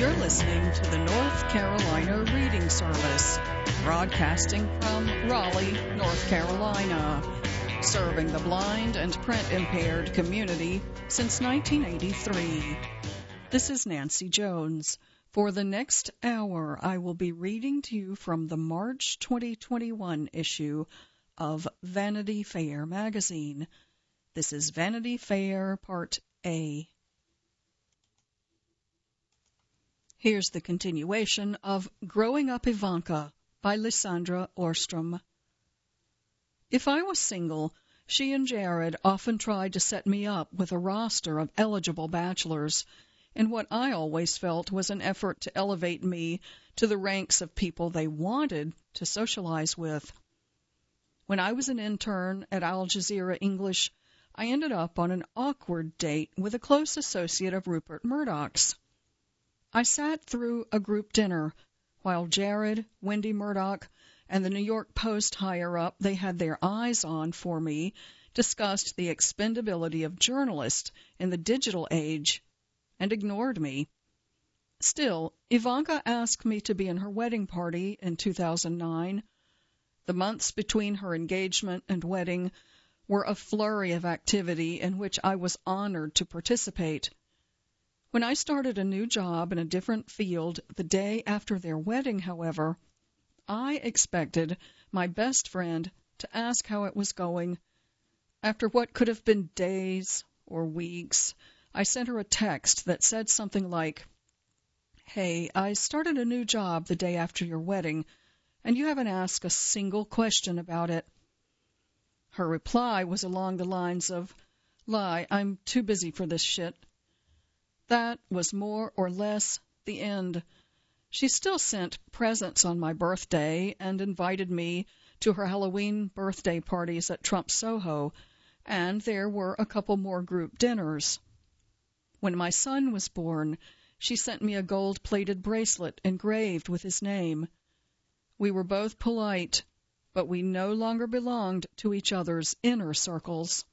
You're listening to the North Carolina Reading Service, broadcasting from Raleigh, North Carolina, serving the blind and print-impaired community since 1983. This is Nancy Jones. For the next hour, I will be reading to you from the March 2021 issue of Vanity Fair magazine. This is Vanity Fair Part A. Here's the continuation of Growing Up Ivanka by Lysandra Orstrom. If I was single, she and Jared often tried to set me up with a roster of eligible bachelors, in what I always felt was an effort to elevate me to the ranks of people they wanted to socialize with. When I was an intern at Al Jazeera English, I ended up on an awkward date with a close associate of Rupert Murdoch's. I sat through a group dinner while Jared, Wendy Murdoch, and the New York Post higher-up they had their eyes on for me discussed the expendability of journalists in the digital age and ignored me. Still, Ivanka asked me to be in her wedding party in 2009. The months between her engagement and wedding were a flurry of activity in which I was honored to participate. When I started a new job in a different field the day after their wedding, however, I expected my best friend to ask how it was going. After what could have been days or weeks, I sent her a text that said something like, "Hey, I started a new job the day after your wedding, and you haven't asked a single question about it." Her reply was along the lines of, "Lie, I'm too busy for this shit." That was more or less the end. She still sent presents on my birthday and invited me to her Halloween birthday parties at Trump Soho, and there were a couple more group dinners. When my son was born, she sent me a gold-plated bracelet engraved with his name. We were both polite, but we no longer belonged to each other's inner circles.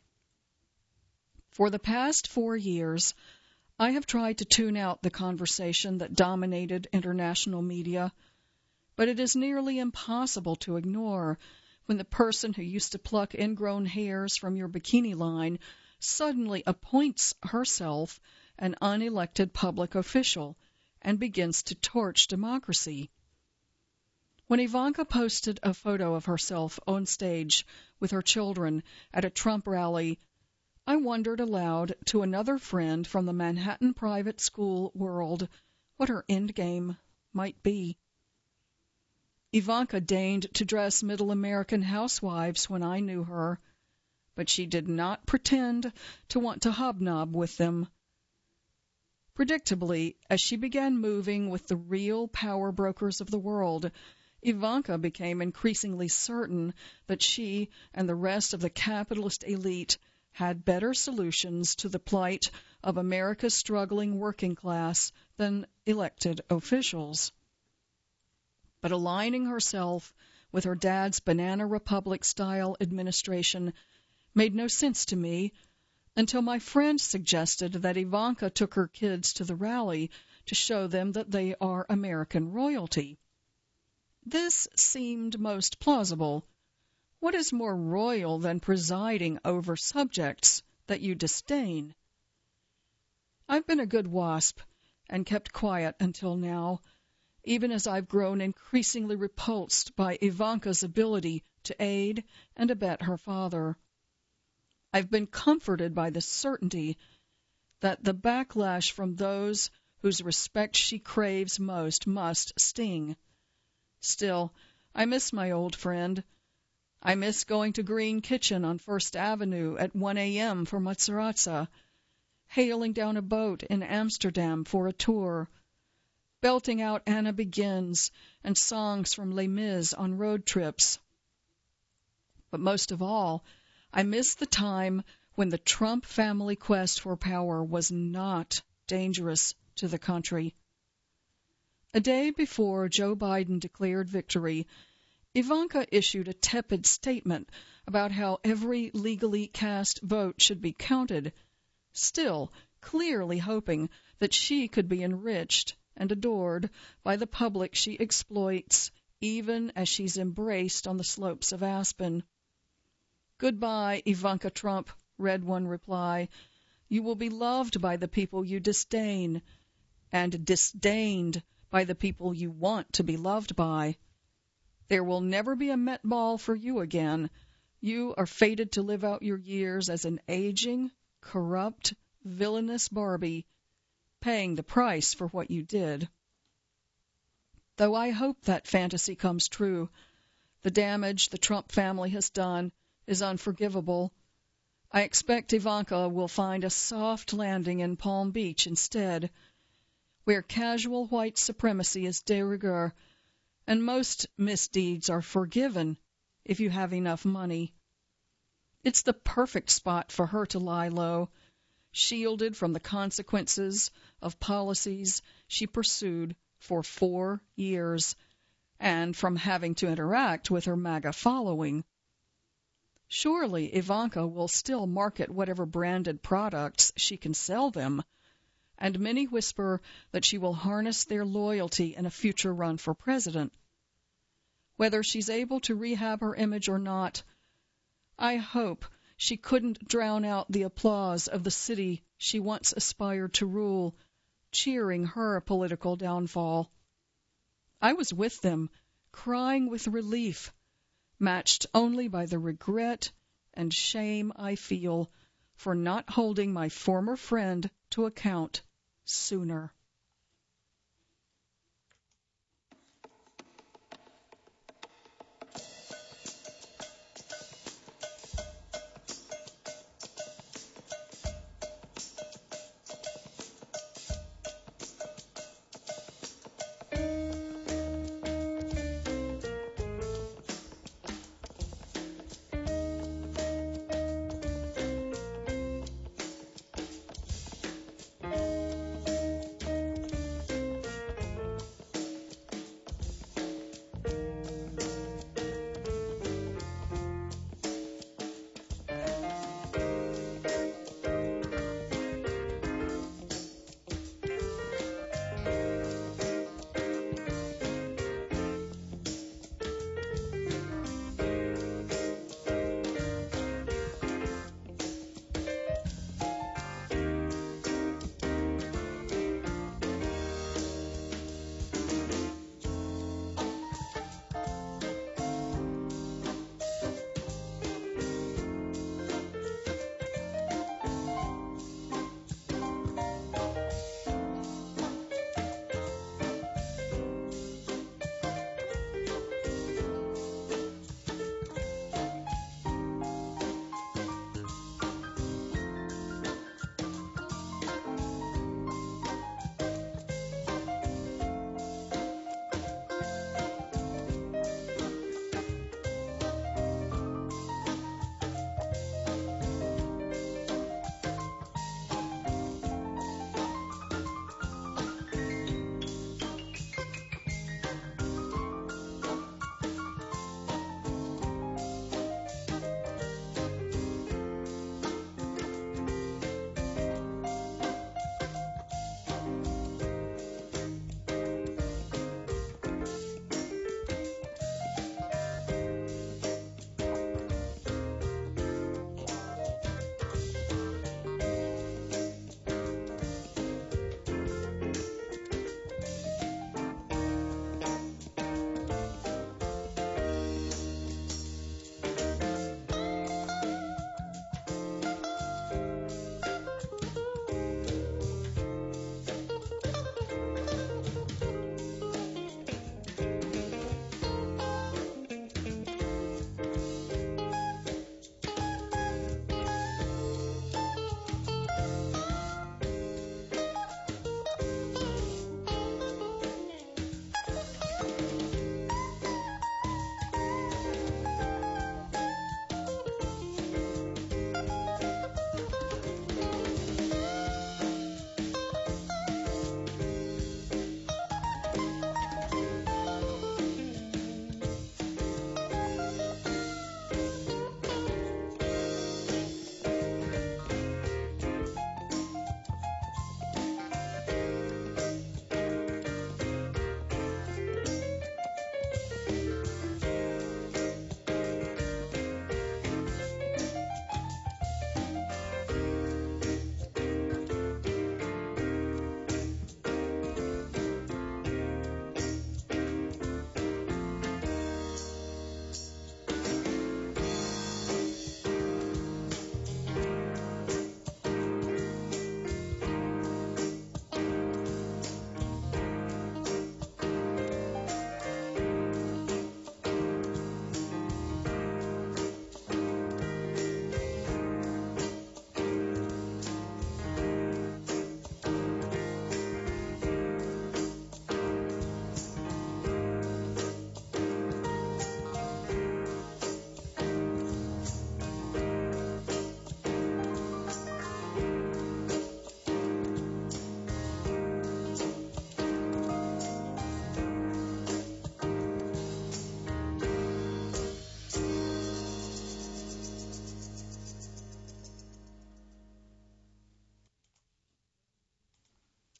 For the past 4 years, I have tried to tune out the conversation that dominated international media, but it is nearly impossible to ignore when the person who used to pluck ingrown hairs from your bikini line suddenly appoints herself an unelected public official and begins to torch democracy. When Ivanka posted a photo of herself on stage with her children at a Trump rally, I wondered aloud to another friend from the Manhattan private school world what her endgame might be. Ivanka deigned to dress middle American housewives when I knew her, but she did not pretend to want to hobnob with them. Predictably, as she began moving with the real power brokers of the world, Ivanka became increasingly certain that she and the rest of the capitalist elite had better solutions to the plight of America's struggling working class than elected officials. But aligning herself with her dad's Banana Republic-style administration made no sense to me until my friend suggested that Ivanka took her kids to the rally to show them that they are American royalty. This seemed most plausible. What is more royal than presiding over subjects that you disdain? I've been a good wasp and kept quiet until now, even as I've grown increasingly repulsed by Ivanka's ability to aid and abet her father. I've been comforted by the certainty that the backlash from those whose respect she craves most must sting. Still, I miss my old friend. I miss going to Green Kitchen on First Avenue at 1 a.m. for Matzaraza, hailing down a boat in Amsterdam for a tour, belting out Anna Begins and songs from Les Mis on road trips. But most of all, I miss the time when the Trump family quest for power was not dangerous to the country. A day before Joe Biden declared victory, Ivanka issued a tepid statement about how every legally cast vote should be counted, still clearly hoping that she could be enriched and adored by the public she exploits, even as she's embraced on the slopes of Aspen. "Goodbye, Ivanka Trump," read one reply. "You will be loved by the people you disdain, and disdained by the people you want to be loved by. There will never be a Met Ball for you again. You are fated to live out your years as an aging, corrupt, villainous Barbie, paying the price for what you did." Though I hope that fantasy comes true, the damage the Trump family has done is unforgivable. I expect Ivanka will find a soft landing in Palm Beach instead, where casual white supremacy is de rigueur, and most misdeeds are forgiven if you have enough money. It's the perfect spot for her to lie low, shielded from the consequences of policies she pursued for 4 years, and from having to interact with her MAGA following. Surely Ivanka will still market whatever branded products she can sell them, and many whisper that she will harness their loyalty in a future run for president. Whether she's able to rehab her image or not, I hope she couldn't drown out the applause of the city she once aspired to rule, cheering her political downfall. I was with them, crying with relief, matched only by the regret and shame I feel for not holding my former friend to account sooner.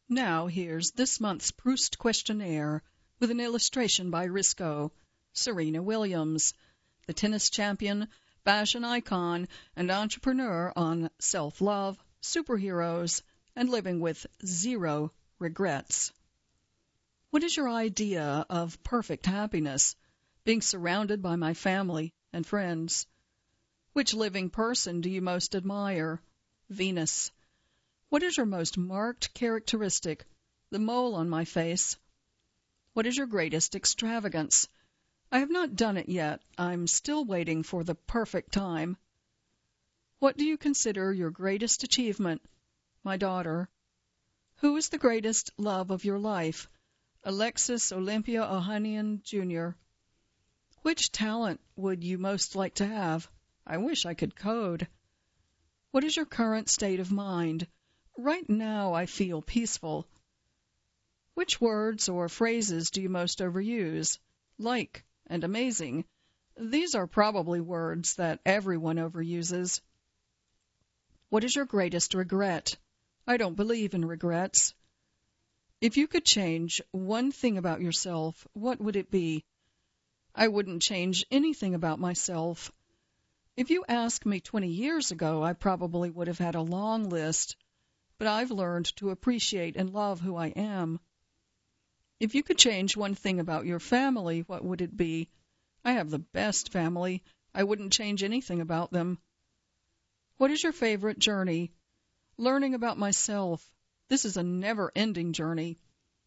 Now here's this month's Proust Questionnaire with an illustration by Risco. Serena Williams, the tennis champion, fashion icon, and entrepreneur on self-love, superheroes, and living with zero regrets. What is your idea of perfect happiness? Being surrounded by my family and friends. Which living person do you most admire? Venus. What is your most marked characteristic? The mole on my face. What is your greatest extravagance? I have not done it yet. I'm still waiting for the perfect time. What do you consider your greatest achievement? My daughter. Who is the greatest love of your life? Alexis Olympia Ohanian, Jr. Which talent would you most like to have? I wish I could code. What is your current state of mind? Right now I feel peaceful. Which words or phrases do you most overuse? Like and amazing. These are probably words that everyone overuses. What is your greatest regret? I don't believe in regrets. If you could change one thing about yourself, what would it be? I wouldn't change anything about myself. If you asked me 20 years ago, I probably would have had a long list, but I've learned to appreciate and love who I am. If you could change one thing about your family, what would it be? I have the best family. I wouldn't change anything about them. What is your favorite journey? Learning about myself. This is a never-ending journey.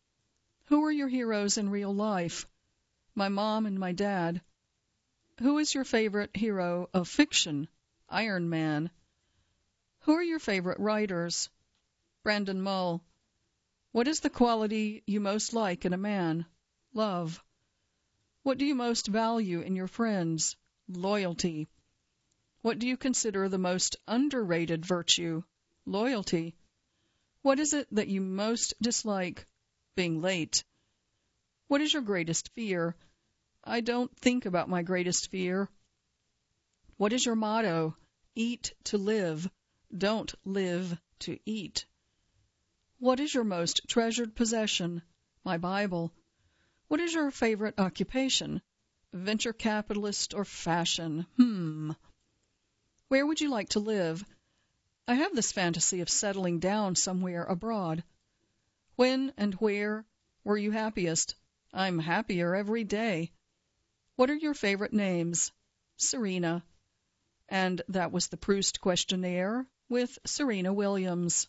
Who are your heroes in real life? My mom and my dad. Who is your favorite hero of fiction? Iron Man. Who are your favorite writers? Brandon Mull. What is the quality you most like in a man? Love. What do you most value in your friends? Loyalty. What do you consider the most underrated virtue? Loyalty. What is it that you most dislike? Being late. What is your greatest fear? I don't think about my greatest fear. What is your motto? Eat to live. Don't live to eat. What is your most treasured possession? My Bible. What is your favorite occupation? Venture capitalist or fashion? Where would you like to live? I have this fantasy of settling down somewhere abroad. When and where were you happiest? I'm happier every day. What are your favorite names? Serena. And that was the Proust Questionnaire with Serena Williams.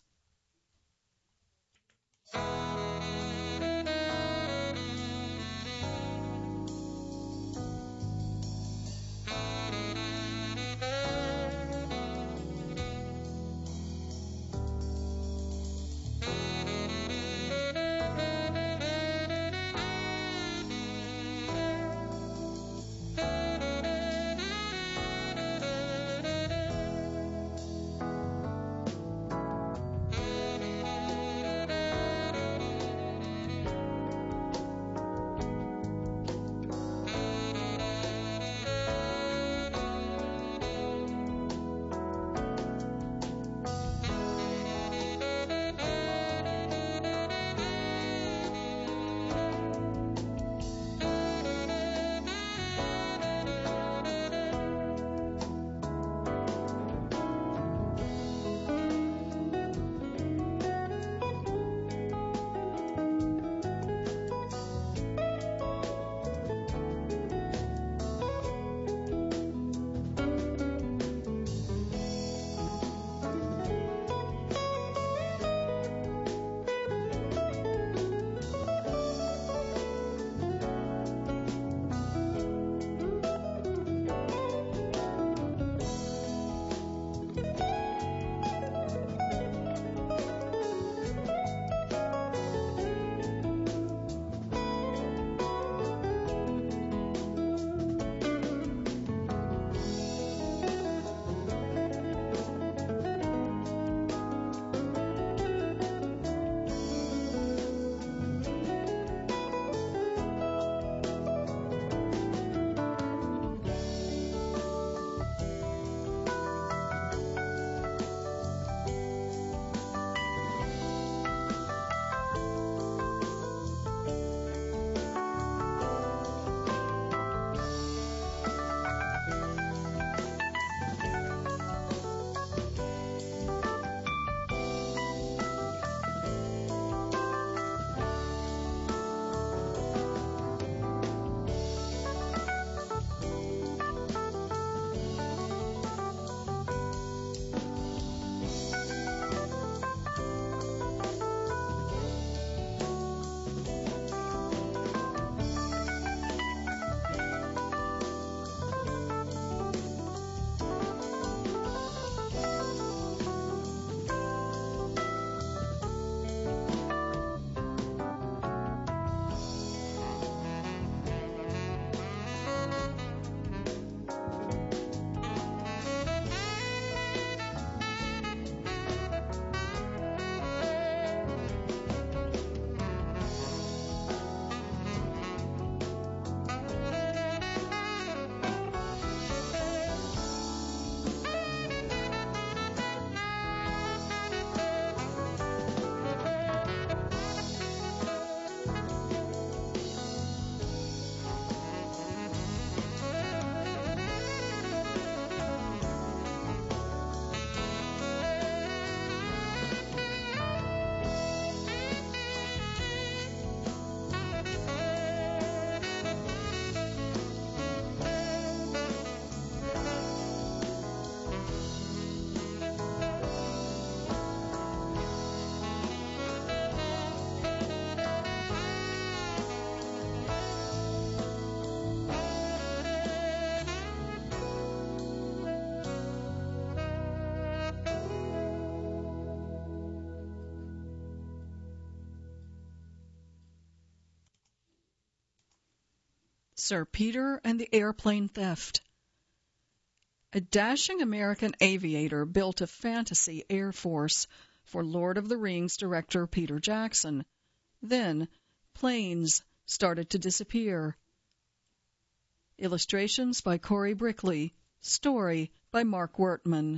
Sir Peter and the Airplane Theft. A dashing American aviator built a fantasy air force for Lord of the Rings director Peter Jackson. Then, planes started to disappear. Illustrations by Corey Brickley. Story by Mark Wertman.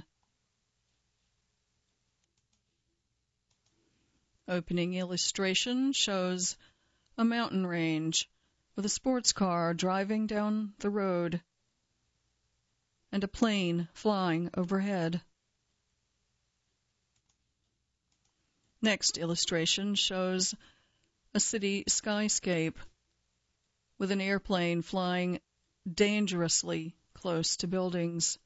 Opening illustration shows a mountain range with a sports car driving down the road and a plane flying overhead. Next illustration shows a city skyscape with an airplane flying dangerously close to buildings.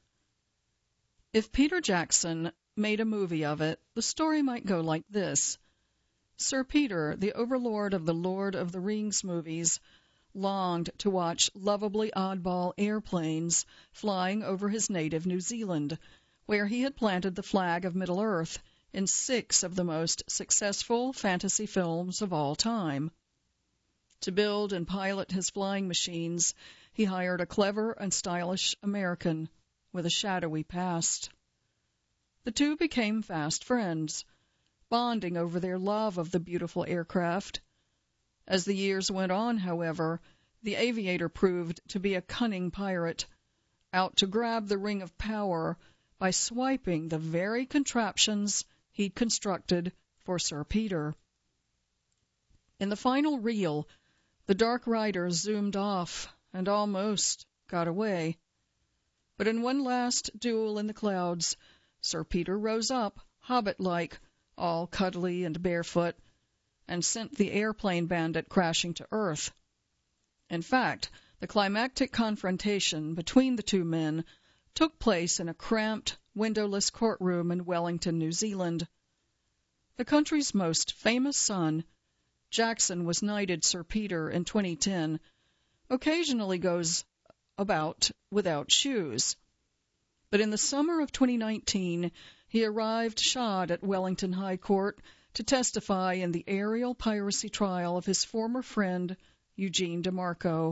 If Peter Jackson made a movie of it, the story might go like this. Sir Peter, the overlord of the Lord of the Rings movies, longed to watch lovably oddball airplanes flying over his native New Zealand, where he had planted the flag of Middle-earth in 6 of the most successful fantasy films of all time. To build and pilot his flying machines, he hired a clever and stylish American with a shadowy past. The two became fast friends, bonding over their love of the beautiful aircraft. As the years went on, however, the aviator proved to be a cunning pirate, out to grab the ring of power by swiping the very contraptions he'd constructed for Sir Peter. In the final reel, the Dark Rider zoomed off and almost got away. But in one last duel in the clouds, Sir Peter rose up, hobbit-like, all cuddly and barefoot, and sent the airplane bandit crashing to earth. In fact, the climactic confrontation between the two men took place in a cramped, windowless courtroom in Wellington, New Zealand. The country's most famous son, Jackson was knighted Sir Peter in 2010, occasionally goes about without shoes. But in the summer of 2019, he arrived shod at Wellington High Court to testify in the aerial piracy trial of his former friend, Eugene DeMarco.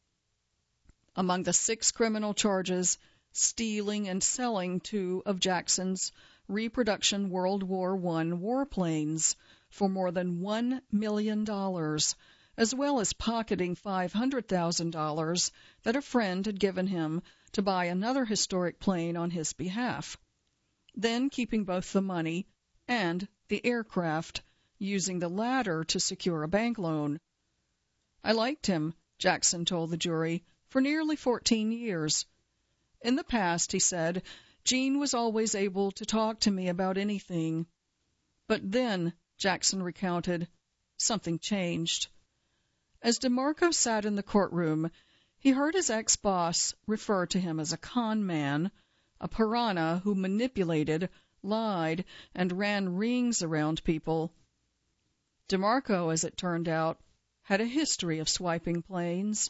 Among the 6 criminal charges, stealing and selling 2 of Jackson's reproduction World War I warplanes for more than $1 million, as well as pocketing $500,000 that a friend had given him to buy another historic plane on his behalf, then keeping both the money and the aircraft, using the latter to secure a bank loan. I liked him, Jackson told the jury, for nearly 14 years. In the past, he said, Gene was always able to talk to me about anything. But then, Jackson recounted, something changed. As DeMarco sat in the courtroom, he heard his ex-boss refer to him as a con man, a piranha who manipulated, lied, and ran rings around people. DeMarco, as it turned out, had a history of swiping planes.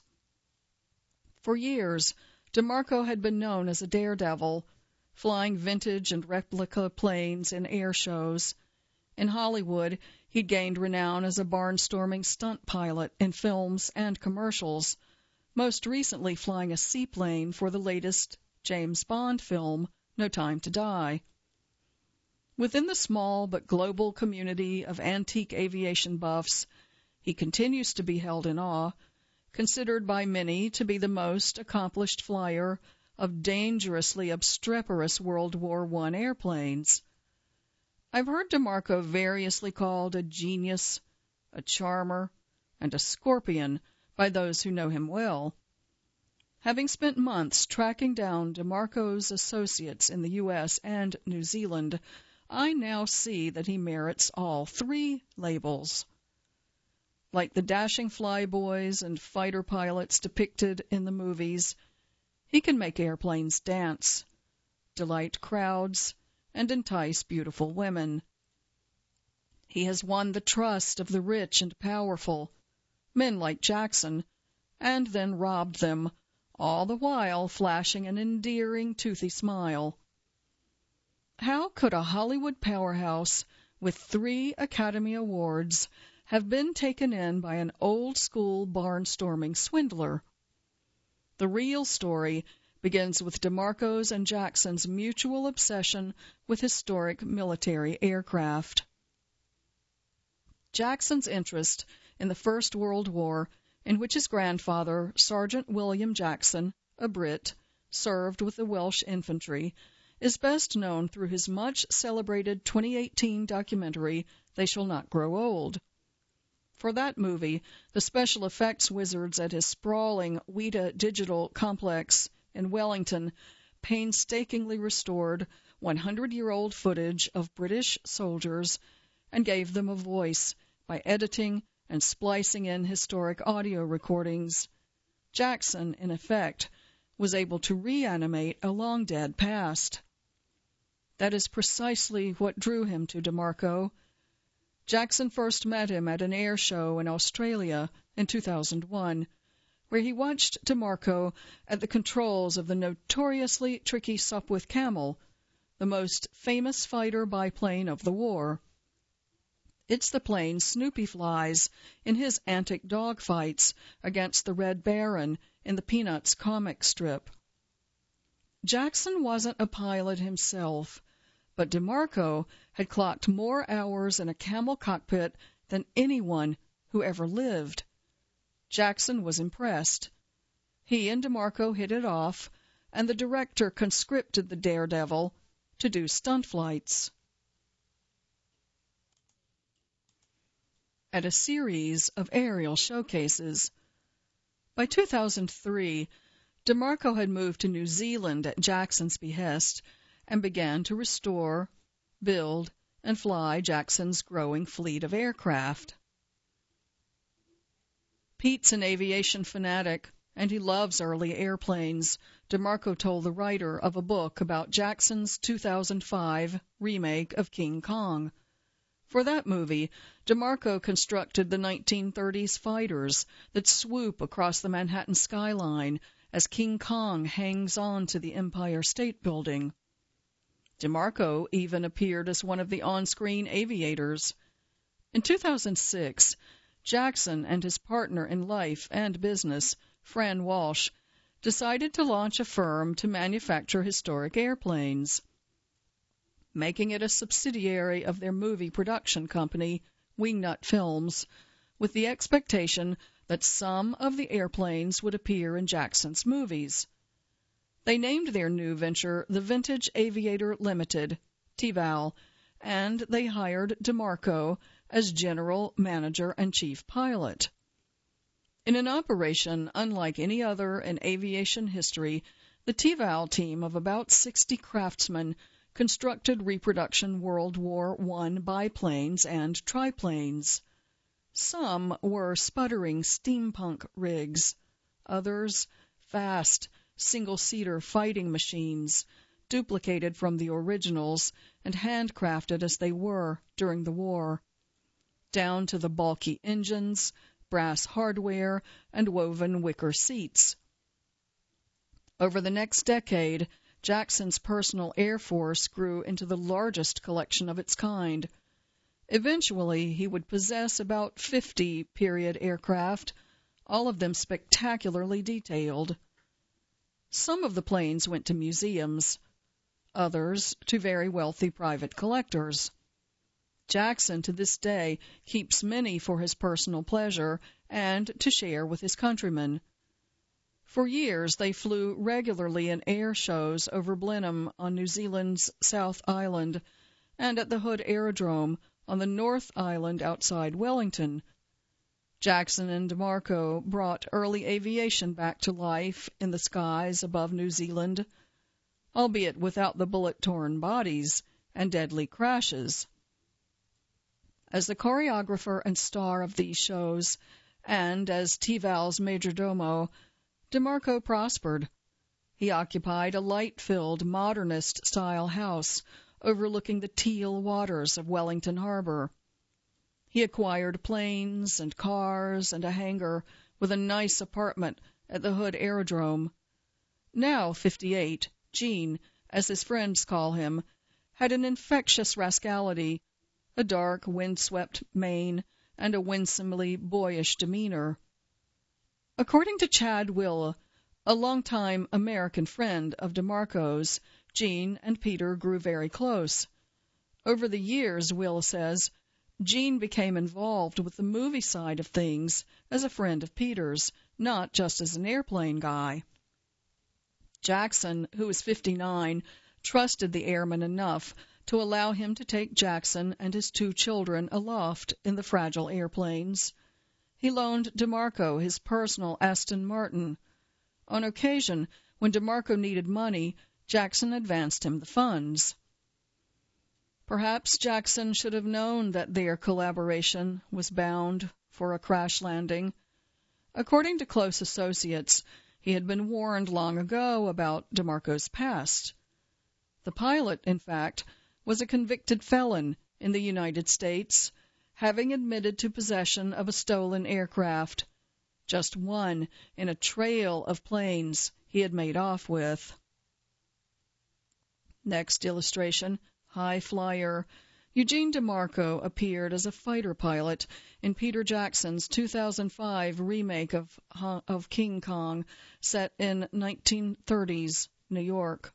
For years, DeMarco had been known as a daredevil, flying vintage and replica planes in air shows. In Hollywood, he'd gained renown as a barnstorming stunt pilot in films and commercials, most recently flying a seaplane for the latest James Bond film, No Time to Die. Within the small but global community of antique aviation buffs, he continues to be held in awe, considered by many to be the most accomplished flyer of dangerously obstreperous World War I airplanes. I've heard DeMarco variously called a genius, a charmer, and a scorpion by those who know him well. Having spent months tracking down DeMarco's associates in the U.S. and New Zealand, I now see that he merits all 3 labels. Like the dashing flyboys and fighter pilots depicted in the movies, he can make airplanes dance, delight crowds, and entice beautiful women. He has won the trust of the rich and powerful, men like Jackson, and then robbed them, all the while flashing an endearing, toothy smile. How could a Hollywood powerhouse with 3 Academy Awards have been taken in by an old-school barnstorming swindler? The real story begins with DeMarco's and Jackson's mutual obsession with historic military aircraft. Jackson's interest in the First World War, in which his grandfather, Sergeant William Jackson, a Brit, served with the Welsh infantry, is best known through his much-celebrated 2018 documentary, They Shall Not Grow Old. For that movie, the special effects wizards at his sprawling Weta Digital complex in Wellington painstakingly restored 100-year-old footage of British soldiers and gave them a voice by editing and splicing in historic audio recordings. Jackson, in effect, was able to reanimate a long-dead past. That is precisely what drew him to DeMarco. Jackson first met him at an air show in Australia in 2001, where he watched DeMarco at the controls of the notoriously tricky Sopwith Camel, the most famous fighter biplane of the war. It's the plane Snoopy flies in his antic dogfights against the Red Baron in the Peanuts comic strip. Jackson wasn't a pilot himself, but DeMarco had clocked more hours in a Camel cockpit than anyone who ever lived. Jackson was impressed. He and DeMarco hit it off, and the director conscripted the daredevil to do stunt flights. At a series of aerial showcases. By 2003, DeMarco had moved to New Zealand at Jackson's behest and began to restore, build, and fly Jackson's growing fleet of aircraft. Pete's an aviation fanatic, and he loves early airplanes, DeMarco told the writer of a book about Jackson's 2005 remake of King Kong. For that movie, DeMarco constructed the 1930s fighters that swoop across the Manhattan skyline as King Kong hangs on to the Empire State Building. DeMarco even appeared as one of the on-screen aviators. In 2006, Jackson and his partner in life and business, Fran Walsh, decided to launch a firm to manufacture historic airplanes, making it a subsidiary of their movie production company, Wingnut Films, with the expectation that some of the airplanes would appear in Jackson's movies. They named their new venture the Vintage Aviator Limited, TVAL, and they hired DeMarco as general manager and chief pilot. In an operation unlike any other in aviation history, the TVAL team of about 60 craftsmen constructed reproduction World War I biplanes and triplanes. Some were sputtering steampunk rigs, others fast, single-seater fighting machines, duplicated from the originals and handcrafted as they were during the war, down to the bulky engines, brass hardware, and woven wicker seats. Over the next decade, Jackson's personal Air Force grew into the largest collection of its kind. Eventually, he would possess about 50 period aircraft, all of them spectacularly detailed. Some of the planes went to museums, others to very wealthy private collectors. Jackson, to this day, keeps many for his personal pleasure and to share with his countrymen. For years, they flew regularly in air shows over Blenheim on New Zealand's South Island and at the Hood Aerodrome on the North Island outside Wellington. Jackson and DeMarco brought early aviation back to life in the skies above New Zealand, albeit without the bullet-torn bodies and deadly crashes. As the choreographer and star of these shows, and as TVAL's majordomo, DeMarco prospered. He occupied a light-filled, modernist-style house overlooking the teal waters of Wellington Harbor. He acquired planes and cars and a hangar with a nice apartment at the Hood Aerodrome. Now 58, Gene, as his friends call him, had an infectious rascality, a dark, windswept mane, and a winsomely boyish demeanor. According to Chad Will, A longtime American friend of DeMarco's, Gene and Peter grew very close. Over the years, Will says, Gene became involved with the movie side of things as a friend of Peter's, not just as an airplane guy. Jackson, who was 59, trusted the airman enough to allow him to take Jackson and his 2 children aloft in the fragile airplanes. He loaned DeMarco his personal Aston Martin. On occasion, when DeMarco needed money, Jackson advanced him the funds. Perhaps Jackson should have known that their collaboration was bound for a crash landing. According to close associates, he had been warned long ago about DeMarco's past. The pilot, in fact, was a convicted felon in the United States, having admitted to possession of a stolen aircraft, just one in a trail of planes he had made off with. Next illustration, High Flyer. Eugene DeMarco appeared as a fighter pilot in Peter Jackson's 2005 remake of King Kong, set in 1930s New York.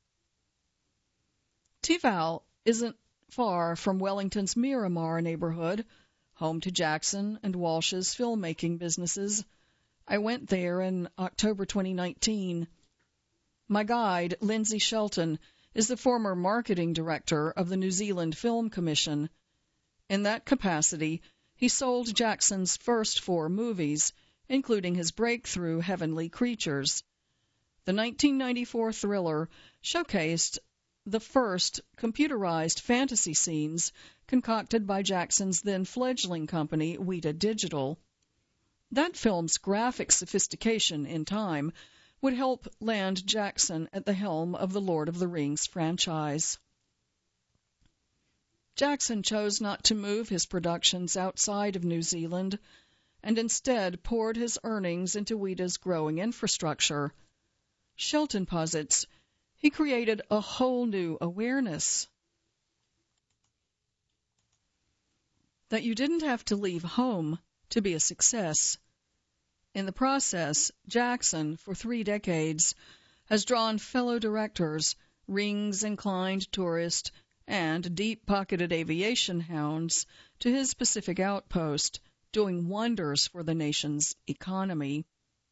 T-Val isn't far from Wellington's Miramar neighborhood, home to Jackson and Walsh's filmmaking businesses. I went there in October 2019. My guide, Lindsay Shelton, is the former marketing director of the New Zealand Film Commission. In that capacity, he sold Jackson's first 4 movies, including his breakthrough Heavenly Creatures. The 1994 thriller showcased the first computerized fantasy scenes concocted by Jackson's then-fledgling company, Weta Digital. That film's graphic sophistication in time would help land Jackson at the helm of the Lord of the Rings franchise. Jackson chose not to move his productions outside of New Zealand and instead poured his earnings into Weta's growing infrastructure. Shelton posits he created a whole new awareness that you didn't have to leave home to be a success. In the process, Jackson, for 3 decades, has drawn fellow directors, rings-inclined tourists, and deep-pocketed aviation hounds to his Pacific outpost, doing wonders for the nation's economy.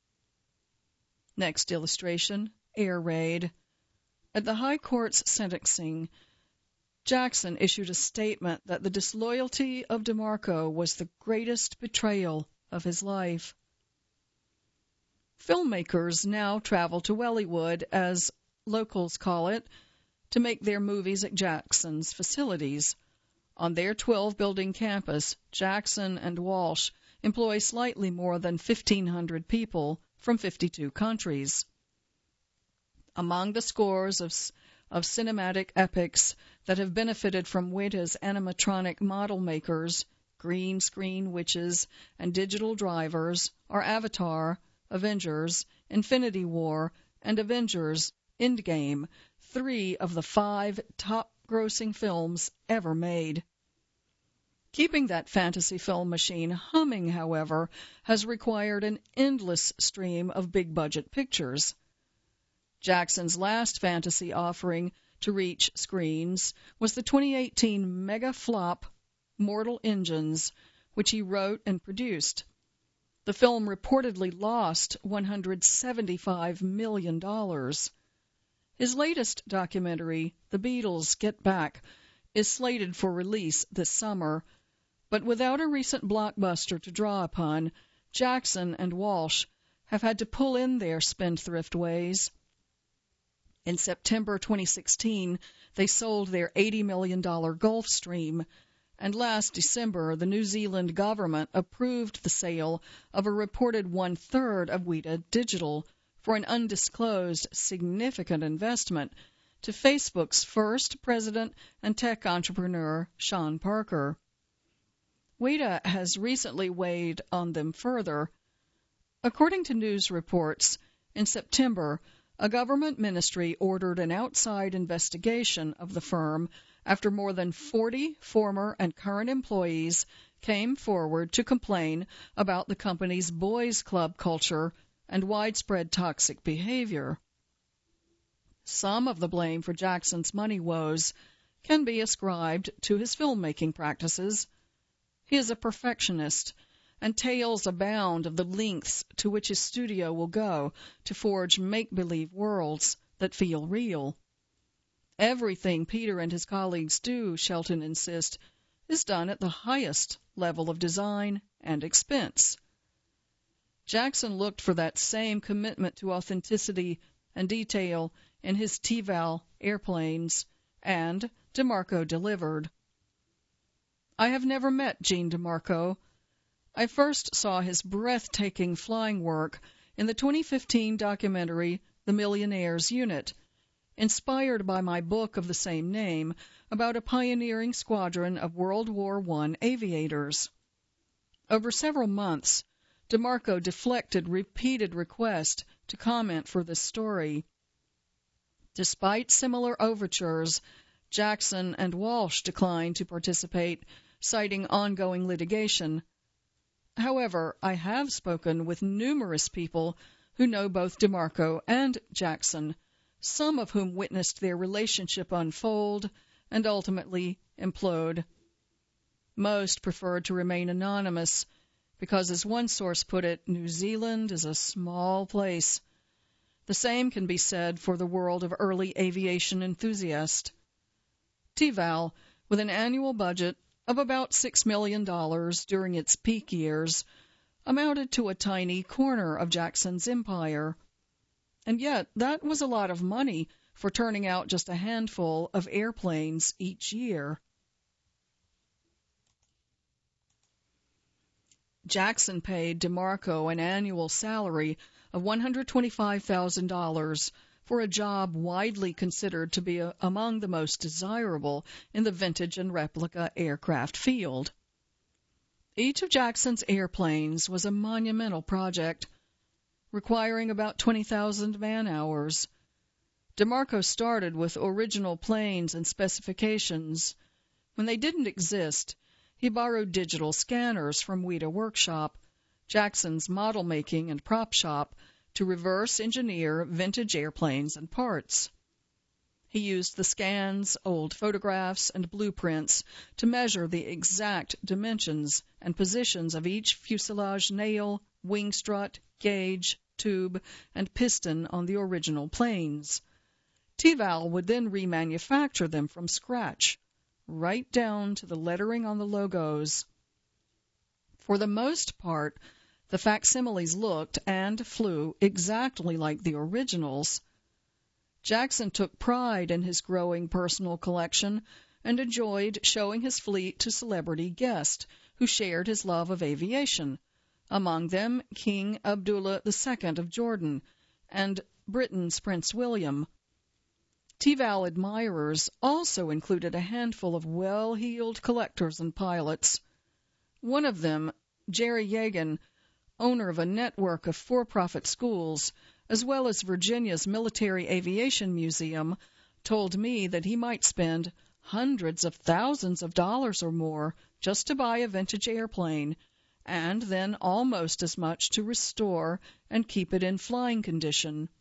Next illustration, Air Raid. At the High Court's sentencing, Jackson issued a statement that the disloyalty of DeMarco was the greatest betrayal of his life. Filmmakers now travel to Wellywood, as locals call it, to make their movies at Jackson's facilities. On their 12-building campus, Jackson and Walsh employ slightly more than 1,500 people from 52 countries. Among the scores of cinematic epics that have benefited from Weta's animatronic model makers, green screen witches, and digital drivers are Avatar, Avengers, Infinity War, and Avengers Endgame, 3 of the 5 top-grossing films ever made. Keeping that fantasy film machine humming, however, has required an endless stream of big-budget pictures. Jackson's last fantasy offering to reach screens was the 2018 mega-flop Mortal Engines, which he wrote and produced. The film reportedly lost $175 million. His latest documentary, The Beatles Get Back, is slated for release this summer, but without a recent blockbuster to draw upon, Jackson and Walsh have had to pull in their spendthrift ways. In September 2016, they sold their $80 million Gulfstream, and last December, the New Zealand government approved the sale of a reported 1/3 of Weta Digital for an undisclosed significant investment to Facebook's first president and tech entrepreneur, Sean Parker. Weta has recently weighed on them further. According to news reports, in September, a government ministry ordered an outside investigation of the firm after more than 40 former and current employees came forward to complain about the company's boys' club culture and widespread toxic behavior. Some of the blame for Jackson's money woes can be ascribed to his filmmaking practices. He is a perfectionist, and tales abound of the lengths to which his studio will go to forge make-believe worlds that feel real. Everything Peter and his colleagues do, Shelton insists, is done at the highest level of design and expense. Jackson looked for that same commitment to authenticity and detail in his TiVal airplanes, and DeMarco delivered. I have never met Gene DeMarco. I first saw his breathtaking flying work in the 2015 documentary The Millionaire's Unit, inspired by my book of the same name about a pioneering squadron of World War I aviators. Over several months, DeMarco deflected repeated requests to comment for this story. Despite similar overtures, Jackson and Walsh declined to participate, citing ongoing litigation. However, I have spoken with numerous people who know both DeMarco and Jackson, some of whom witnessed their relationship unfold and ultimately implode. Most preferred to remain anonymous because, as one source put it, New Zealand is a small place. The same can be said for the world of early aviation enthusiasts. TiVal, with an annual budget of about $6 million during its peak years, amounted to a tiny corner of Jackson's empire. And yet that was a lot of money for turning out just a handful of airplanes each year. Jackson paid DeMarco an annual salary of $125,000 for a job widely considered to be among the most desirable in the vintage and replica aircraft field. Each of Jackson's airplanes was a monumental project, requiring about 20,000 man-hours. DeMarco started with original planes and specifications. When they didn't exist, he borrowed digital scanners from Weta Workshop, Jackson's model-making and prop shop, to reverse engineer vintage airplanes and parts. He used the scans, old photographs, and blueprints to measure the exact dimensions and positions of each fuselage nail, wing strut, gauge, tube, and piston on the original planes. TiVal would then remanufacture them from scratch, right down to the lettering on the logos. For the most part, the facsimiles looked and flew exactly like the originals. Jackson took pride in his growing personal collection and enjoyed showing his fleet to celebrity guests who shared his love of aviation, among them King Abdullah II of Jordan and Britain's Prince William. TiVal admirers also included a handful of well-heeled collectors and pilots. One of them, Jerry Yegan, owner of a network of for-profit schools, as well as Virginia's Military Aviation Museum, told me that he might spend hundreds of thousands of dollars or more just to buy a vintage airplane, and then almost as much to restore and keep it in flying condition.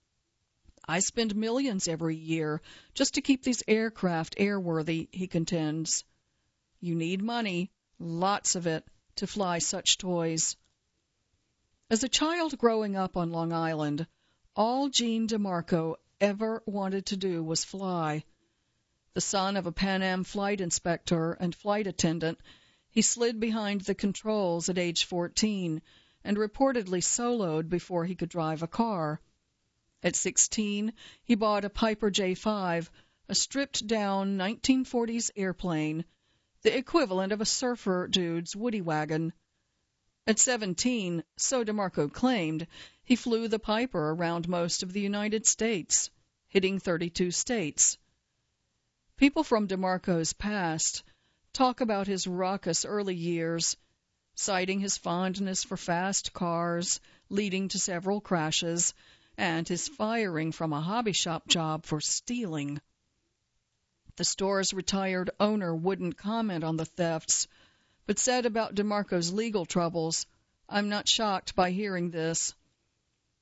I spend millions every year just to keep these aircraft airworthy, he contends. You need money, lots of it, to fly such toys. As a child growing up on Long Island, all Gene DeMarco ever wanted to do was fly. The son of a Pan Am flight inspector and flight attendant, he slid behind the controls at age 14 and reportedly soloed before he could drive a car. At 16, he bought a Piper J5, a stripped-down 1940s airplane, the equivalent of a surfer dude's woody wagon. At 17, so DeMarco claimed, he flew the Piper around most of the United States, hitting 32 states. People from DeMarco's past talk about his raucous early years, citing his fondness for fast cars, leading to several crashes, and his firing from a hobby shop job for stealing. The store's retired owner wouldn't comment on the thefts, but said about DeMarco's legal troubles, "I'm not shocked by hearing this."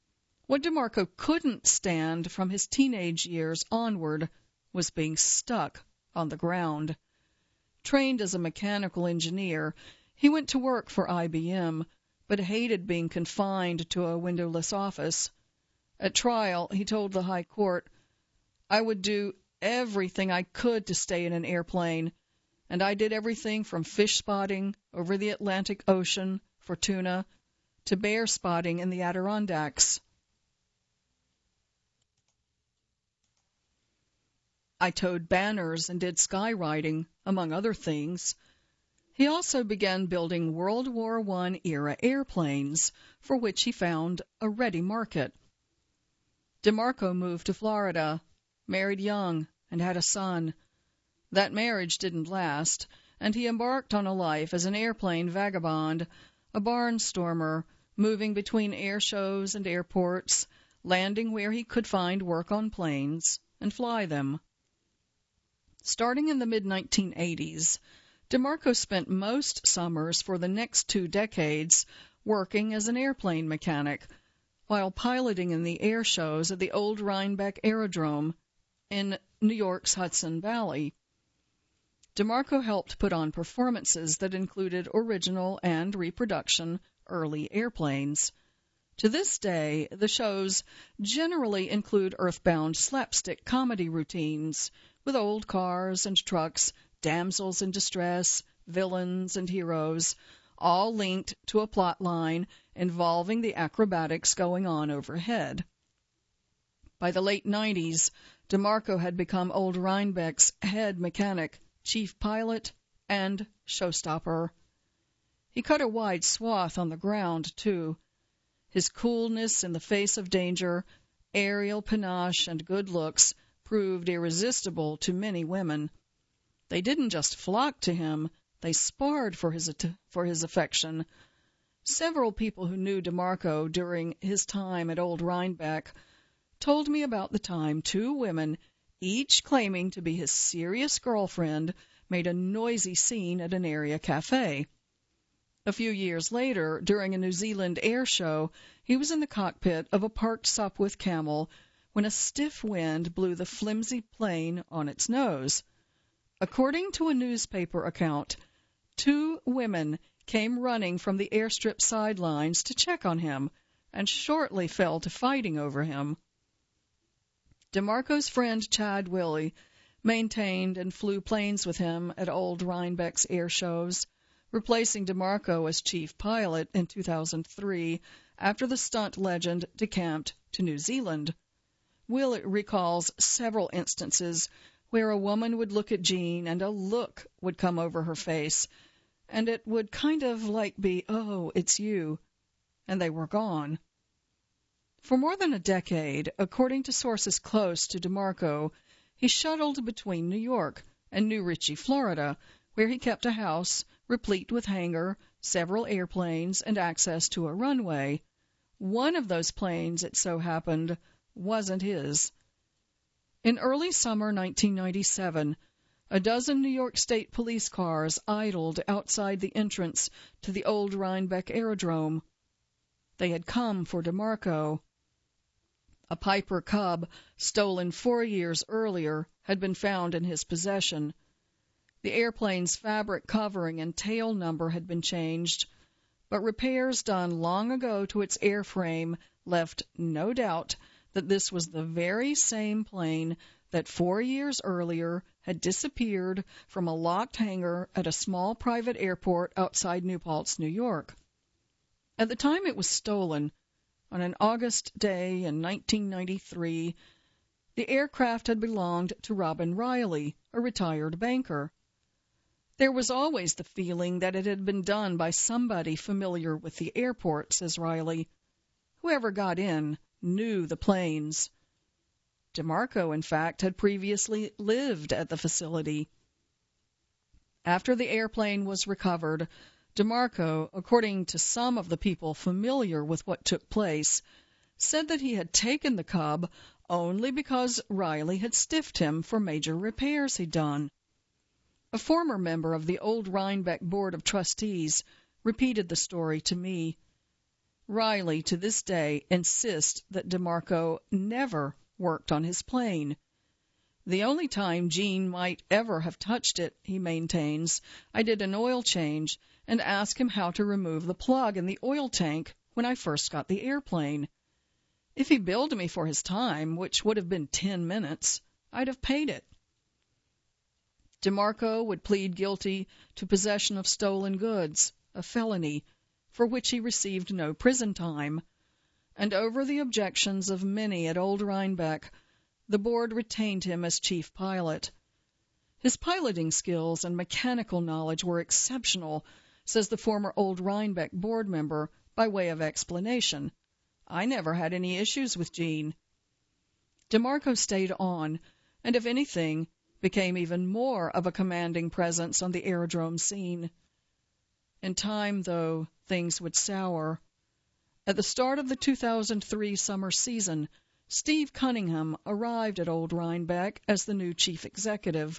What DeMarco couldn't stand from his teenage years onward was being stuck on the ground. Trained as a mechanical engineer, he went to work for IBM, but hated being confined to a windowless office. At trial, he told the High Court, "I would do everything I could to stay in an airplane, and I did everything from fish spotting over the Atlantic Ocean for tuna to bear spotting in the Adirondacks. I towed banners and did skywriting, among other things." He also began building World War I-era airplanes, for which he found a ready market. DeMarco moved to Florida, married young, and had a son. That marriage didn't last, and he embarked on a life as an airplane vagabond, a barnstormer, moving between air shows and airports, landing where he could find work on planes and fly them. Starting in the mid-1980s, DeMarco spent most summers for the next 2 decades working as an airplane mechanic, while piloting in the air shows at the old Rhinebeck Aerodrome in New York's Hudson Valley. DeMarco helped put on performances that included original and reproduction early airplanes. To this day, the shows generally include earthbound slapstick comedy routines with old cars and trucks, damsels in distress, villains and heroes, all linked to a plot line involving the acrobatics going on overhead. By the late 90s, DeMarco had become old Rhinebeck's head mechanic, chief pilot, and showstopper. He cut a wide swath on the ground, too. His coolness in the face of danger, aerial panache, and good looks proved irresistible to many women. They didn't just flock to him, they sparred for his affection. Several people who knew DeMarco during his time at old Rhinebeck told me about the time 2 women, each claiming to be his serious girlfriend, made a noisy scene at an area cafe. A few years later, during a New Zealand air show, he was in the cockpit of a parked Sopwith Camel when a stiff wind blew the flimsy plane on its nose. According to a newspaper account, 2 women came running from the airstrip sidelines to check on him and shortly fell to fighting over him. DeMarco's friend Chad Willey maintained and flew planes with him at old Rhinebeck's air shows, replacing DeMarco as chief pilot in 2003 after the stunt legend decamped to New Zealand. Willey recalls several instances where a woman would look at Jean and a look would come over her face, and it would kind of like be, "Oh, it's you," and they were gone. For more than a decade, according to sources close to DeMarco, he shuttled between New York and New Richie, Florida, where he kept a house replete with hangar, several airplanes, and access to a runway. One of those planes, it so happened, wasn't his. In early summer 1997, a dozen New York State police cars idled outside the entrance to the old Rhinebeck Aerodrome. They had come for DeMarco. A Piper Cub, stolen 4 years earlier, had been found in his possession. The airplane's fabric covering and tail number had been changed, but repairs done long ago to its airframe left no doubt that this was the very same plane that 4 years earlier had disappeared from a locked hangar at a small private airport outside New Paltz, New York. At the time it was stolen, on an August day in 1993, the aircraft had belonged to Robin Riley, a retired banker. There was always the feeling that it had been done by somebody familiar with the airport, says Riley. Whoever got in knew the planes. DeMarco, in fact, had previously lived at the facility. After the airplane was recovered, DeMarco, according to some of the people familiar with what took place, said that he had taken the Cub only because Riley had stiffed him for major repairs he'd done. A former member of the old Rhinebeck Board of Trustees repeated the story to me. Riley, to this day, insists that DeMarco never worked on his plane. The only time Gene might ever have touched it, he maintains, I did an oil change and asked him how to remove the plug in the oil tank when I first got the airplane. If he billed me for his time, which would have been 10 minutes, I'd have paid it. DeMarco would plead guilty to possession of stolen goods, a felony, for which he received no prison time, and over the objections of many at Old Rhinebeck, the board retained him as chief pilot. His piloting skills and mechanical knowledge were exceptional, says the former Old Rhinebeck board member, by way of explanation. I never had any issues with Gene. DeMarco stayed on, and if anything, became even more of a commanding presence on the aerodrome scene. In time, though, things would sour. At the start of the 2003 summer season, Steve Cunningham arrived at Old Rhinebeck as the new chief executive.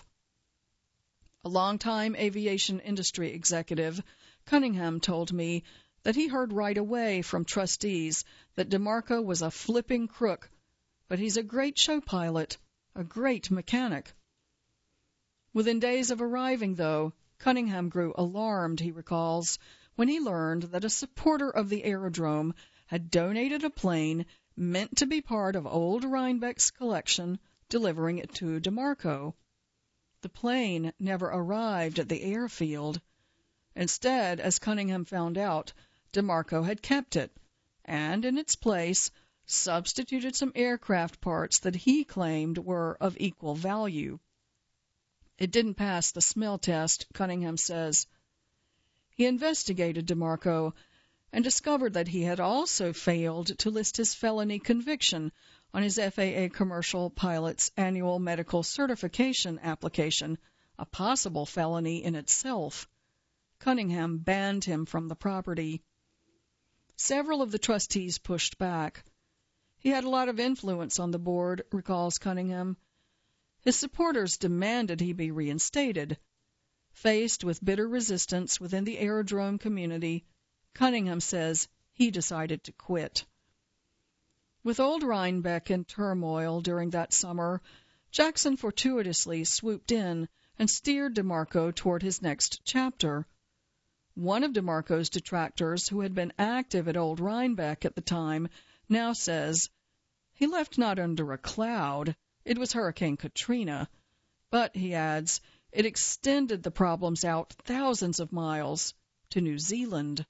A longtime aviation industry executive, Cunningham told me that he heard right away from trustees that DeMarco was a flipping crook, but he's a great show pilot, a great mechanic. Within days of arriving, though, Cunningham grew alarmed, he recalls, when he learned that a supporter of the aerodrome had donated a plane meant to be part of Old Rhinebeck's collection, delivering it to DeMarco. The plane never arrived at the airfield. Instead, as Cunningham found out, DeMarco had kept it, and in its place substituted some aircraft parts that he claimed were of equal value. It didn't pass the smell test, Cunningham says. He investigated DeMarco and discovered that he had also failed to list his felony conviction on his FAA commercial pilot's annual medical certification application, a possible felony in itself. Cunningham banned him from the property. Several of the trustees pushed back. He had a lot of influence on the board, recalls Cunningham. His supporters demanded he be reinstated. Faced with bitter resistance within the aerodrome community, Cunningham says he decided to quit. With Old Rhinebeck in turmoil during that summer, Jackson fortuitously swooped in and steered DeMarco toward his next chapter. One of DeMarco's detractors, who had been active at Old Rhinebeck at the time, now says, he left not under a cloud. It was Hurricane Katrina. But, he adds, it extended the problems out thousands of miles to New Zealand.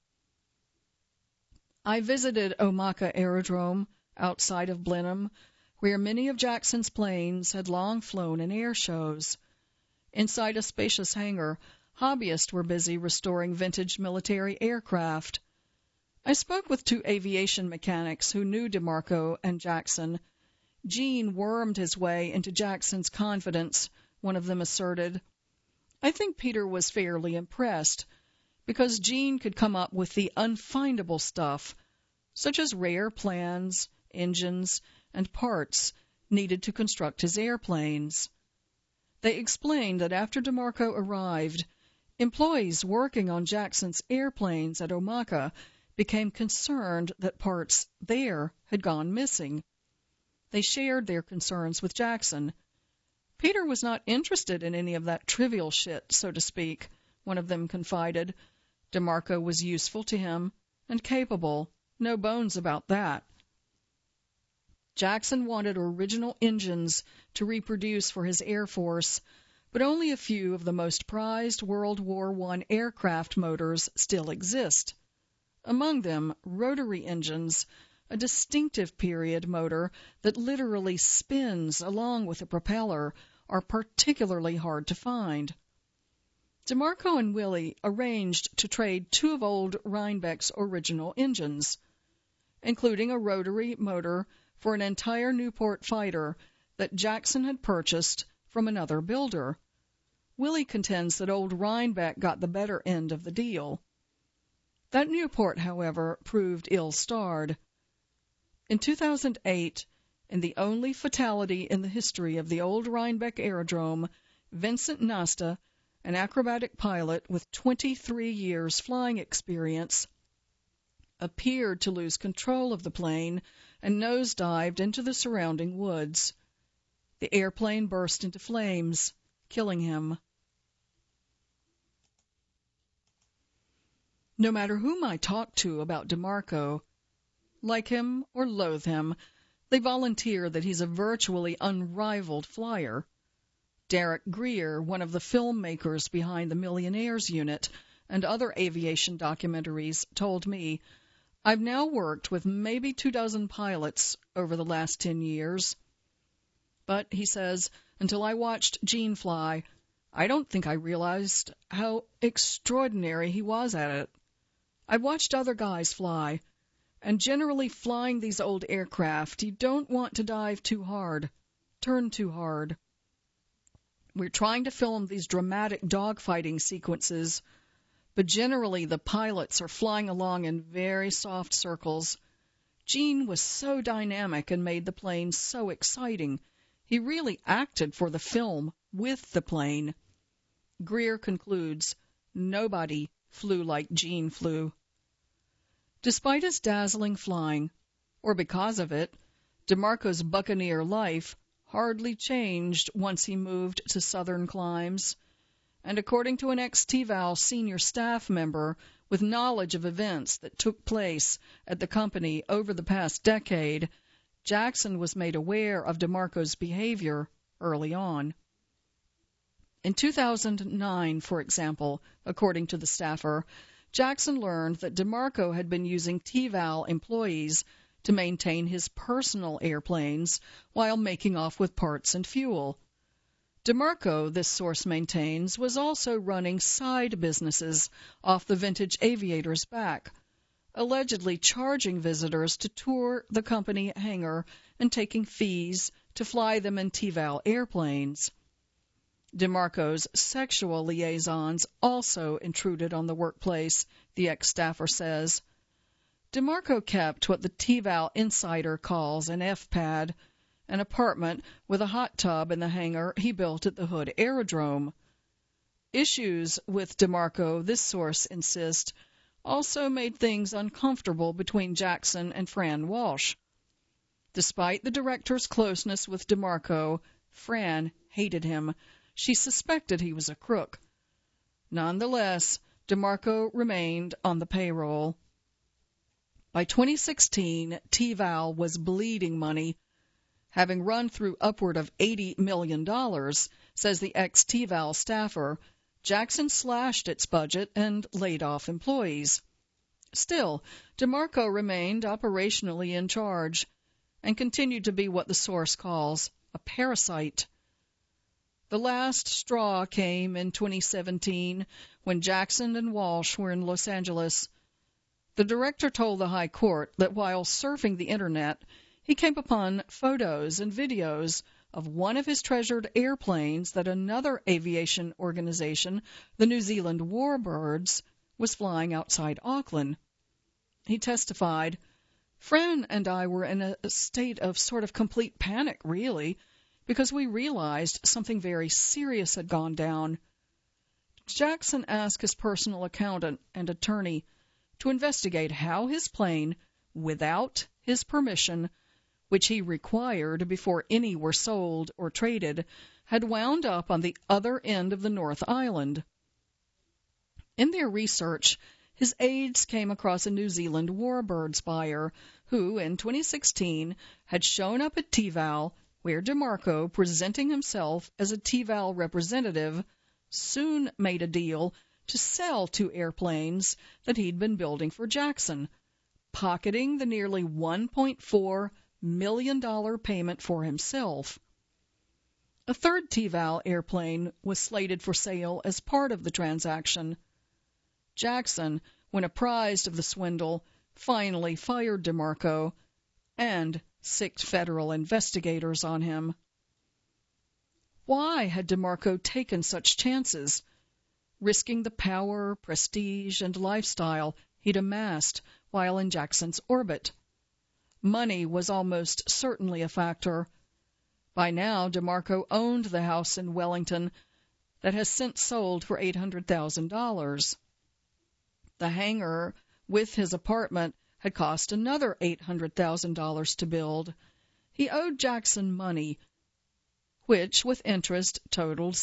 I visited Omaka Aerodrome outside of Blenheim, where many of Jackson's planes had long flown in air shows. Inside a spacious hangar, hobbyists were busy restoring vintage military aircraft. I spoke with two aviation mechanics who knew DeMarco and Jackson. Gene wormed his way into Jackson's confidence, one of them asserted. I think Peter was fairly impressed, because Gene could come up with the unfindable stuff, such as rare plans, engines, and parts needed to construct his airplanes. They explained that after DeMarco arrived, employees working on Jackson's airplanes at Omaka became concerned that parts there had gone missing. They shared their concerns with Jackson. Peter was not interested in any of that trivial shit, so to speak, one of them confided. DeMarco was useful to him and capable, no bones about that. Jackson wanted original engines to reproduce for his Air Force, but only a few of the most prized World War I aircraft motors still exist. Among them, rotary engines, a distinctive period motor that literally spins along with a propeller, are particularly hard to find. DeMarco and Willie arranged to trade two of Old Rhinebeck's original engines, including a rotary motor for an entire Newport fighter that Jackson had purchased from another builder. Willie contends that Old Rhinebeck got the better end of the deal. That Newport, however, proved ill-starred. In 2008, in the only fatality in the history of the Old Rhinebeck Aerodrome, Vincent Nasta, an acrobatic pilot with 23 years flying experience, appeared to lose control of the plane and nosedived into the surrounding woods. The airplane burst into flames, killing him. No matter whom I talk to about DeMarco, like him or loathe him, they volunteer that he's a virtually unrivaled flyer. Derek Greer, one of the filmmakers behind the Millionaires Unit and other aviation documentaries, told me, "I've now worked with maybe 24 pilots over the last 10 years. But," he says, "until I watched Gene fly, I don't think I realized how extraordinary he was at it. I've watched other guys fly, and generally flying these old aircraft, you don't want to dive too hard, turn too hard. We're trying to film these dramatic dogfighting sequences, but generally the pilots are flying along in very soft circles. Gene was so dynamic and made the plane so exciting. He really acted for the film with the plane." Greer concludes, "Nobody flew like Gene flew." Despite his dazzling flying, or because of it, DeMarco's buccaneer life hardly changed once he moved to southern climes. And according to an ex-TVAL senior staff member with knowledge of events that took place at the company over the past decade, Jackson was made aware of DeMarco's behavior early on. In 2009, for example, according to the staffer, Jackson learned that DeMarco had been using TVAL employees to maintain his personal airplanes while making off with parts and fuel. DeMarco, this source maintains, was also running side businesses off the vintage aviator's back, allegedly charging visitors to tour the company hangar and taking fees to fly them in TVAL airplanes. DeMarco's sexual liaisons also intruded on the workplace, the ex-staffer says. DeMarco kept what the TVAL insider calls an F-pad, an apartment with a hot tub in the hangar he built at the Hood Aerodrome. Issues with DeMarco, this source insists, also made things uncomfortable between Jackson and Fran Walsh. Despite the director's closeness with DeMarco, Fran hated him. She suspected he was a crook. Nonetheless, DeMarco remained on the payroll. By 2016, TVAL was bleeding money, having run through upward of $80 million, says the ex-TVAL staffer. Jackson slashed its budget and laid off employees. Still, DeMarco remained operationally in charge and continued to be what the source calls a parasite. The last straw came in 2017 when Jackson and Walsh were in Los Angeles. The director told the High Court that while surfing the Internet, he came upon photos and videos of one of his treasured airplanes that another aviation organization, the New Zealand Warbirds, was flying outside Auckland. He testified, "Fran and I were in a state of sort of complete panic, really, because we realized something very serious had gone down." Jackson asked his personal accountant and attorney to investigate how his plane, without his permission, which he required before any were sold or traded, had wound up on the other end of the North Island. In their research, his aides came across a New Zealand Warbirds buyer who, in 2016, had shown up at TVAL, where DeMarco, presenting himself as a TVAL representative, soon made a deal to sell 2 airplanes that he'd been building for Jackson, pocketing the nearly $1.4 million payment for himself. A third TVAL airplane was slated for sale as part of the transaction. Jackson, when apprised of the swindle, finally fired DeMarco and sicked federal investigators on him. Why had DeMarco taken such chances, risking the power, prestige, and lifestyle he'd amassed while in Jackson's orbit? Money was almost certainly a factor. By now, DeMarco owned the house in Wellington that has since sold for $800,000. The hangar with his apartment had cost another $800,000 to build. He owed Jackson money, which with interest totaled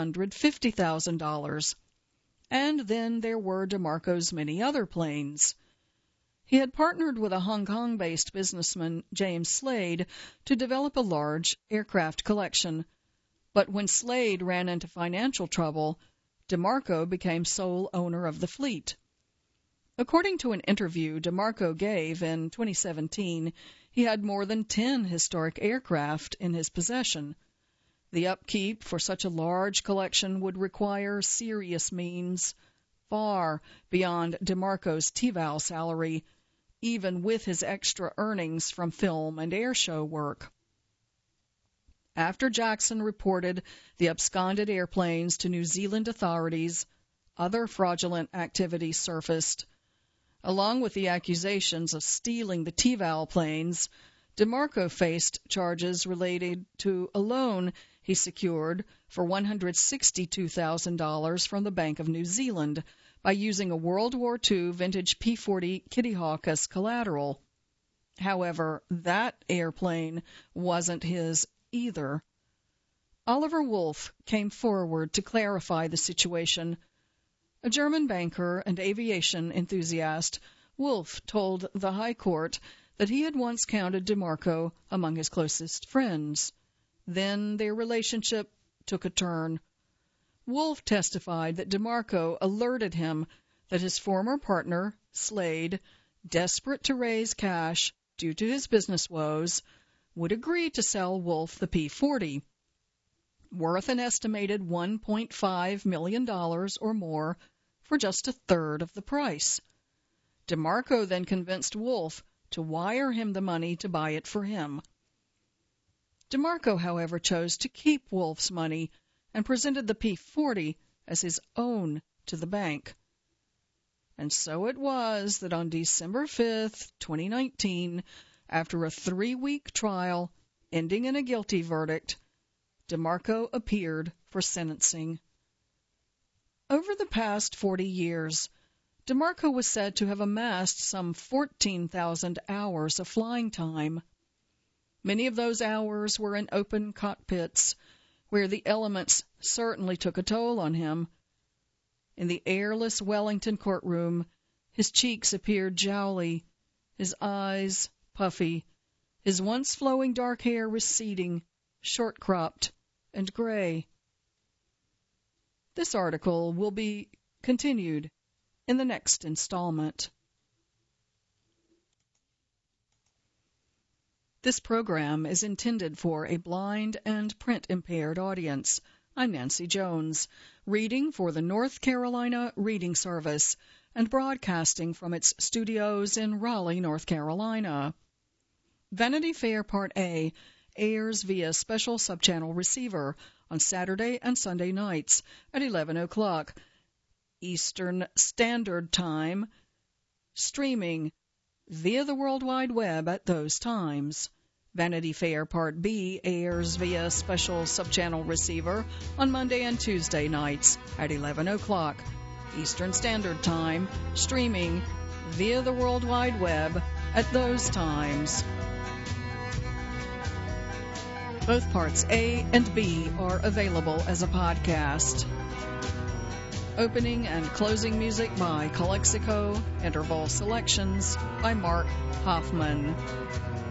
$650,000. And then there were DeMarco's many other planes. He had partnered with a Hong Kong-based businessman, James Slade, to develop a large aircraft collection. But when Slade ran into financial trouble, DeMarco became sole owner of the fleet. According to an interview DeMarco gave in 2017, he had more than 10 historic aircraft in his possession. The upkeep for such a large collection would require serious means, far beyond DeMarco's TVAL salary, even with his extra earnings from film and airshow work. After Jackson reported the absconded airplanes to New Zealand authorities, other fraudulent activity surfaced. Along with the accusations of stealing the TVAL planes, DeMarco faced charges related to a loan he secured for $162,000 from the Bank of New Zealand by using a World War II vintage P-40 Kitty Hawk as collateral. However, that airplane wasn't his either. Oliver Wolf came forward to clarify the situation. A German banker and aviation enthusiast, Wolf told the High Court that he had once counted DeMarco among his closest friends. Then their relationship took a turn. Wolf testified that DeMarco alerted him that his former partner, Slade, desperate to raise cash due to his business woes, would agree to sell Wolf the P-40, worth an estimated $1.5 million or more, for just a third of the price. DeMarco then convinced Wolf to wire him the money to buy it for him. DeMarco, however, chose to keep Wolf's money and presented the P-40 as his own to the bank. And so it was that on December 5th, 2019, after a 3-week trial ending in a guilty verdict, DeMarco appeared for sentencing. Over the past 40 years, DeMarco was said to have amassed some 14,000 hours of flying time. Many of those hours were in open cockpits, where the elements certainly took a toll on him. In the airless Wellington courtroom, his cheeks appeared jowly, his eyes puffy, his once flowing dark hair receding, short-cropped, and gray. This article will be continued in the next installment. This program is intended for a blind and print-impaired audience. I'm Nancy Jones, reading for the North Carolina Reading Service and broadcasting from its studios in Raleigh, North Carolina. Vanity Fair Part A airs via special subchannel receiver on Saturday and Sunday nights at 11 o'clock Eastern Standard Time, streaming via the World Wide Web at those times. Vanity Fair Part B airs via special subchannel receiver on Monday and Tuesday nights at 11 o'clock Eastern Standard Time, streaming via the World Wide Web at those times. Both parts A and B are available as a podcast. Opening and closing music by Calexico, interval selections by Mark Hoffman.